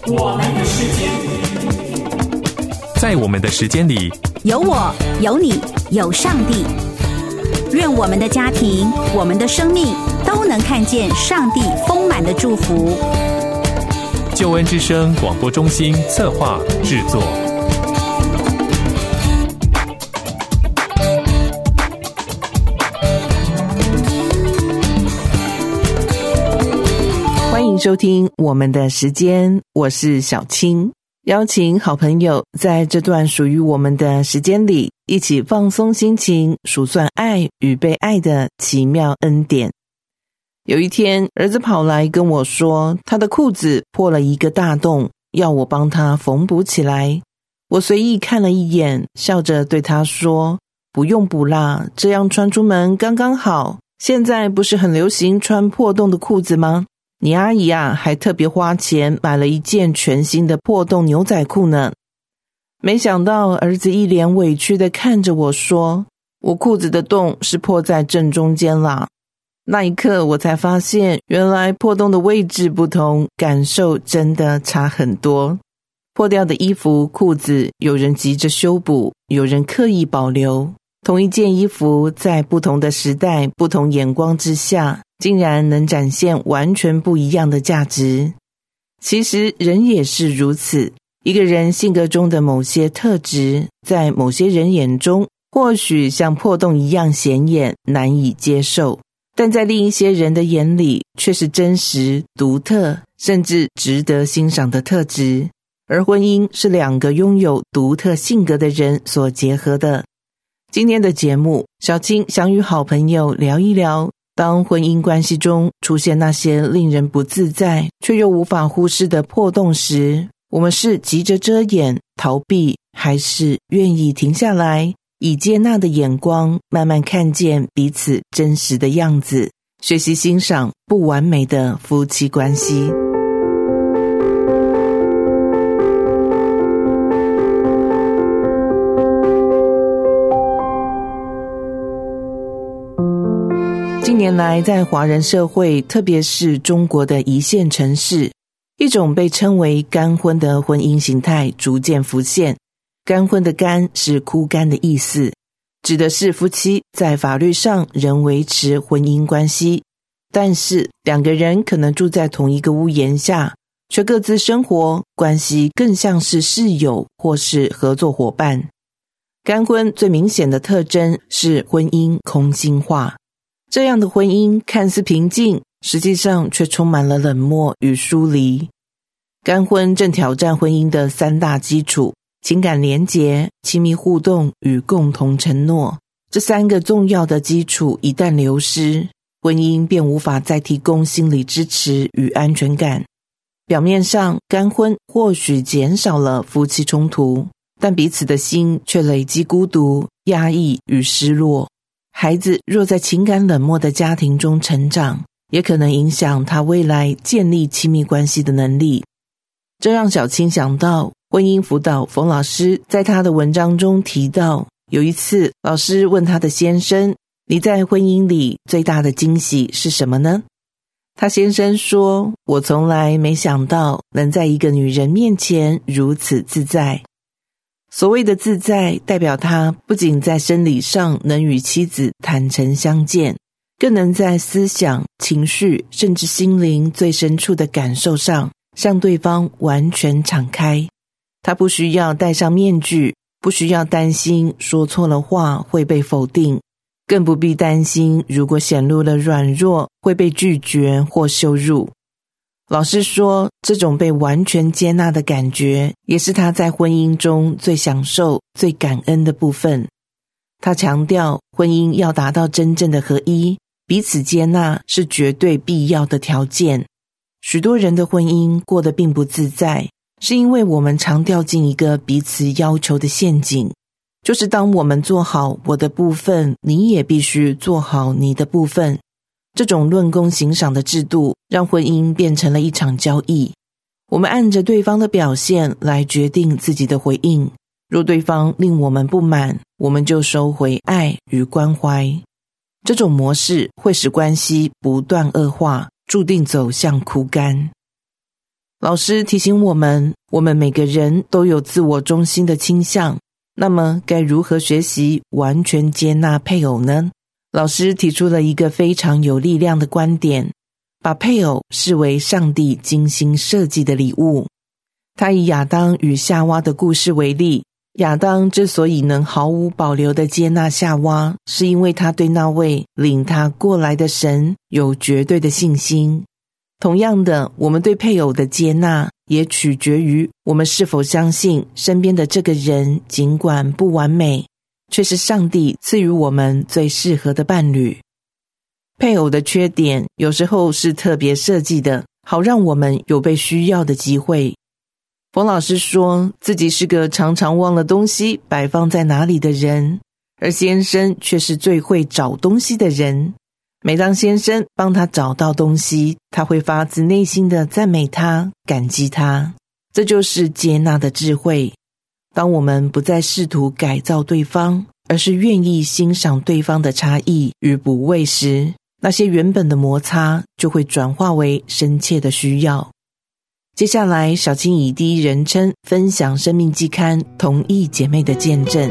我们的时间， 在我们的时间里， 有我，有你，有上帝。愿我们的家庭，我们的生命都能看见上帝丰满的祝福。 救恩之声广播中心策划制作。 欢迎收听我们的时间，我是小青，邀请好朋友在这段属于我们的时间里，一起放松心情，数算爱与被爱的奇妙恩典。有一天，儿子跑来跟我说，他的裤子破了一个大洞，要我帮他缝补起来。我随意看了一眼，笑着对他说，不用补啦，这样穿出门刚刚好。现在不是很流行穿破洞的裤子吗？你阿姨啊，还特别花钱买了一件全新的破洞牛仔裤呢。没想到儿子一脸委屈地看着我说，我裤子的洞是破在正中间啦。那一刻我才发现，原来破洞的位置不同，感受真的差很多。破掉的衣服裤子，有人急着修补，有人刻意保留。同一件衣服在不同的时代，不同眼光之下，竟然能展现完全不一样的价值。其实人也是如此，一个人性格中的某些特质，在某些人眼中或许像破洞一样显眼，难以接受，但在另一些人的眼里却是真实、独特，甚至值得欣赏的特质。而婚姻是两个拥有独特性格的人所结合的。今天的节目，小青想与好朋友聊一聊，当婚姻关系中出现那些令人不自在却又无法忽视的破洞时，我们是急着遮掩、逃避，还是愿意停下来，以接纳的眼光慢慢看见彼此真实的样子，学习欣赏不完美的夫妻关系。近年来，在华人社会，特别是中国的一线城市，一种被称为干婚的婚姻形态逐渐浮现。干婚的干是枯干的意思，指的是夫妻在法律上仍维持婚姻关系，但是两个人可能住在同一个屋檐下，却各自生活，关系更像是室友或是合作伙伴。干婚最明显的特征是婚姻空心化。这样的婚姻看似平静，实际上却充满了冷漠与疏离。干婚正挑战婚姻的三大基础：情感连结、亲密互动与共同承诺。这三个重要的基础一旦流失，婚姻便无法再提供心理支持与安全感。表面上，干婚或许减少了夫妻冲突，但彼此的心却累积孤独、压抑与失落。孩子若在情感冷漠的家庭中成长，也可能影响他未来建立亲密关系的能力。这让小青想到，婚姻辅导冯老师在他的文章中提到，有一次老师问他的先生，你在婚姻里最大的惊喜是什么呢？他先生说，我从来没想到能在一个女人面前如此自在。所谓的自在，代表他不仅在生理上能与妻子坦诚相见，更能在思想、情绪，甚至心灵最深处的感受上，向对方完全敞开。他不需要戴上面具，不需要担心说错了话会被否定，更不必担心如果显露了软弱会被拒绝或羞辱。老师说，这种被完全接纳的感觉，也是他在婚姻中最享受、最感恩的部分。他强调，婚姻要达到真正的合一，彼此接纳是绝对必要的条件。许多人的婚姻过得并不自在，是因为我们常掉进一个彼此要求的陷阱，就是当我们做好我的部分，你也必须做好你的部分。这种论功行赏的制度，让婚姻变成了一场交易。我们按着对方的表现来决定自己的回应，若对方令我们不满，我们就收回爱与关怀。这种模式会使关系不断恶化，注定走向枯干。 老师提醒我们每个人都有自我中心的倾向，那么该如何学习完全接纳配偶呢？老师提出了一个非常有力量的观点，把配偶视为上帝精心设计的礼物。他以亚当与夏娃的故事为例，亚当之所以能毫无保留地接纳夏娃，是因为他对那位领他过来的神有绝对的信心。同样的，我们对配偶的接纳也取决于我们是否相信身边的这个人尽管不完美，却是上帝赐予我们最适合的伴侣。配偶的缺点有时候是特别设计的，好让我们有被需要的机会。冯老师说自己是个常常忘了东西摆放在哪里的人，而先生却是最会找东西的人。每当先生帮他找到东西，他会发自内心的赞美他，感激他。这就是接纳的智慧。当我们不再试图改造对方，而是愿意欣赏对方的差异与补位时，那些原本的摩擦就会转化为深切的需要。接下来，小青以第一人称分享生命季刊同义姐妹的见证。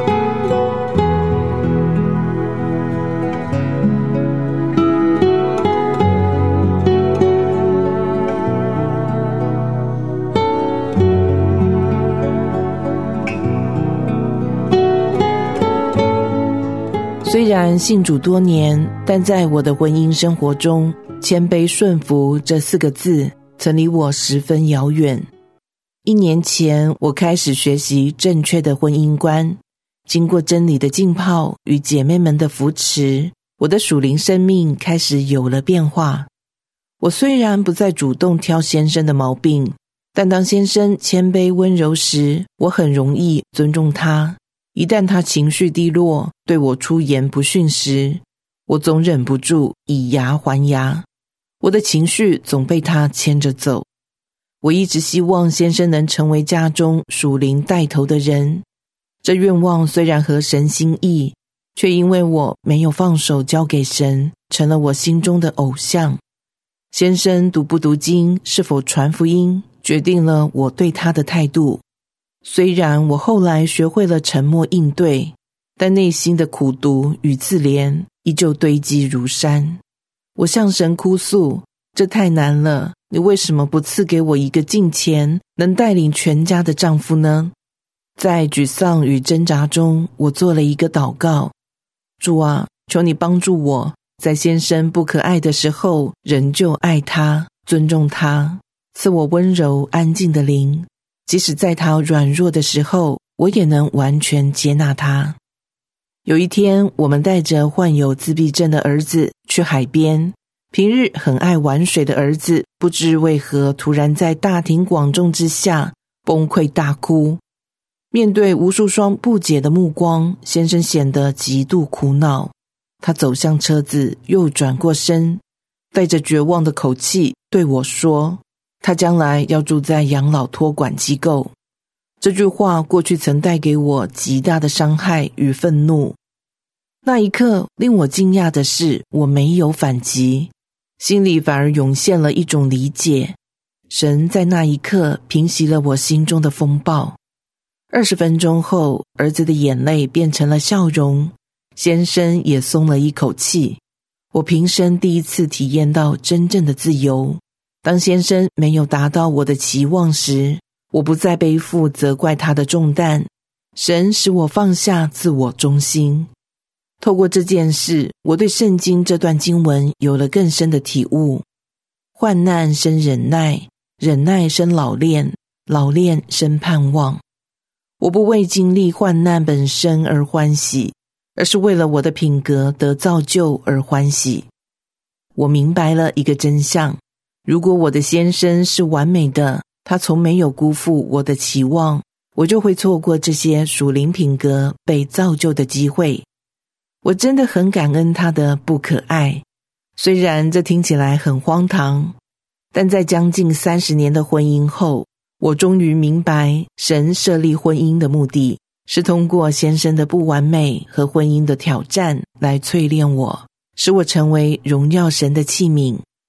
虽然信主多年，但在我的婚姻生活中，谦卑顺服这4个字曾离我十分遥远。1年前，我开始学习正确的婚姻观，经过真理的浸泡与姐妹们的扶持，我的属灵生命开始有了变化。我虽然不再主动挑先生的毛病，但当先生谦卑温柔时，我很容易尊重他。一旦他情绪低落，对我出言不逊时，我总忍不住以牙还牙，我的情绪总被他牵着走。我一直希望先生能成为家中属灵带头的人，这愿望虽然合神心意，却因为我没有放手交给神，成了我心中的偶像。先生读不读经，是否传福音，决定了我对他的态度。虽然我后来学会了沉默应对，但内心的苦毒与自怜依旧堆积如山。我向神哭诉，这太难了，你为什么不赐给我一个敬虔能带领全家的丈夫呢？在沮丧与挣扎中，我做了一个祷告，主啊，求你帮助我，在先生不可爱的时候，仍旧爱他，尊重他，赐我温柔安静的灵，即使在他软弱的时候，我也能完全接纳他。有一天，我们带着患有自闭症的儿子去海边，平日很爱玩水的儿子，不知为何突然在大庭广众之下崩溃大哭。面对无数双不解的目光，先生显得极度苦恼。他走向车子，又转过身，带着绝望的口气对我说，他将来要住在养老托管机构。这句话过去曾带给我极大的伤害与愤怒。那一刻令我惊讶的是，我没有反击，心里反而涌现了一种理解。神在那一刻平息了我心中的风暴。20分钟后，儿子的眼泪变成了笑容，先生也松了一口气。我平生第一次体验到真正的自由。当先生没有达到我的期望时，我不再背负责怪他的重担，神使我放下自我中心。透过这件事，我对圣经这段经文有了更深的体悟。患难生忍耐，忍耐生老练，老练生盼望。我不为经历患难本身而欢喜，而是为了我的品格得造就而欢喜。我明白了一个真相，如果我的先生是完美的，他从没有辜负我的期望，我就会错过这些属灵品格被造就的机会。我真的很感恩他的不可爱，虽然这听起来很荒唐，但在将近30年的婚姻后，我终于明白神设立婚姻的目的是通过先生的不完美和婚姻的挑战来淬炼我，使我成为荣耀神的器皿。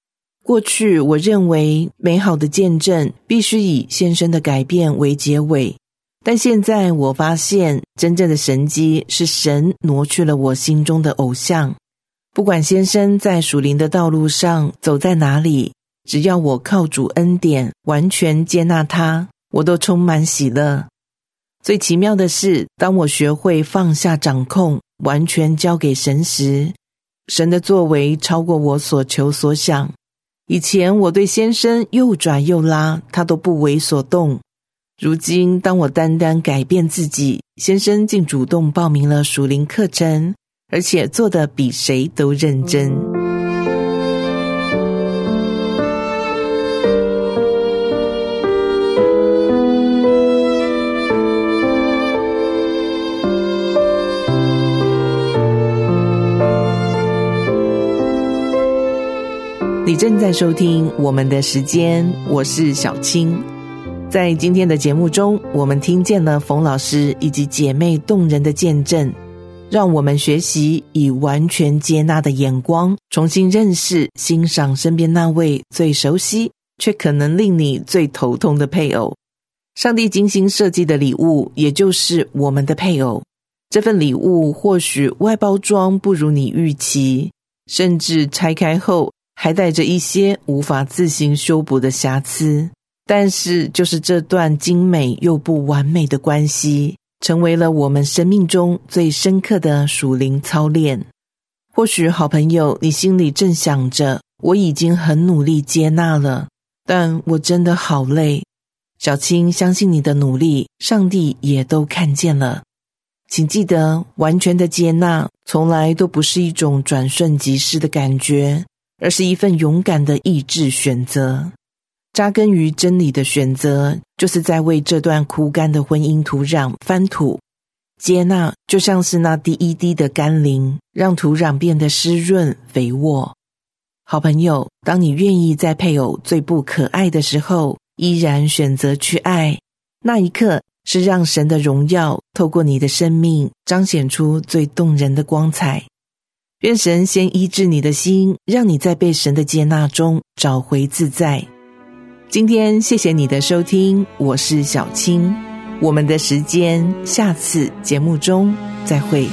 过去我认为美好的见证必须以先生的改变为结尾，但现在我发现真正的神迹是神挪去了我心中的偶像。不管先生在属灵的道路上走在哪里，只要我靠主恩典完全接纳他，我都充满喜乐。最奇妙的是，当我学会放下掌控，完全交给神时，神的作为超过我所求所想。以前我对先生又拽又拉，他都不为所动。如今当我单单改变自己，先生竟主动报名了属灵课程，而且做得比谁都认真。你正在收听我们的时间，我是小青。在今天的节目中，我们听见了冯老师以及姐妹动人的见证，让我们学习以完全接纳的眼光，重新认识、欣赏身边那位最熟悉却可能令你最头痛的配偶。上帝精心设计的礼物，也就是我们的配偶。这份礼物或许外包装不如你预期，甚至拆开后还带着一些无法自行修补的瑕疵，但是就是这段精美又不完美的关系，成为了我们生命中最深刻的属灵操练。或许好朋友，你心里正想着，我已经很努力接纳了，但我真的好累。小青相信你的努力，上帝也都看见了。请记得，完全的接纳从来都不是一种转瞬即逝的感觉，而是一份勇敢的意志选择。扎根于真理的选择，就是在为这段枯干的婚姻土壤翻土。接纳就像是那第一滴的甘霖，让土壤变得湿润肥沃。好朋友，当你愿意在配偶最不可爱的时候，依然选择去爱，那一刻是让神的荣耀透过你的生命彰显出最动人的光彩。愿神先医治你的心，让你在被神的接纳中找回自在。今天谢谢你的收听，我是小青，我们的时间下次节目中再会。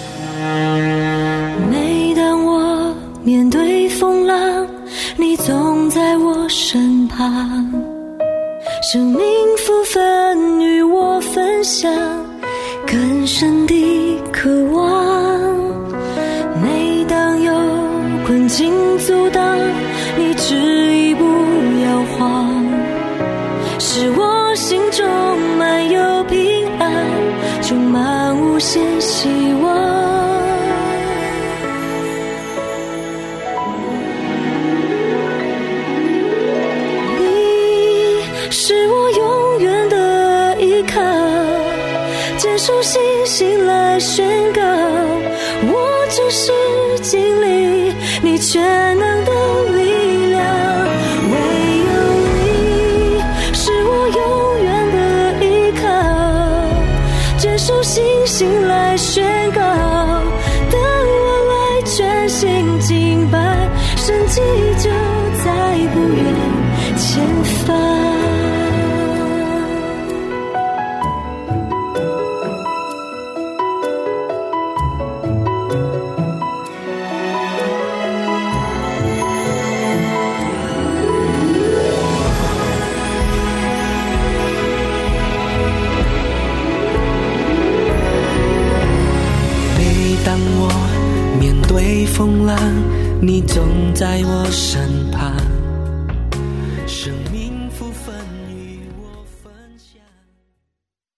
每当我面对风浪，你总在我身旁，生命福分与我分享，更深的渴望。每当有困境阻挡，你执意不摇晃，使我心中满有平安，充满无限希望。是我永远的依靠，坚守信心来宣告，我就是经历你全能的力量。唯有你是我永远的依靠，坚守信心来宣告，当我来全心敬拜，神迹就在不远前方。 风浪，你总在我身旁，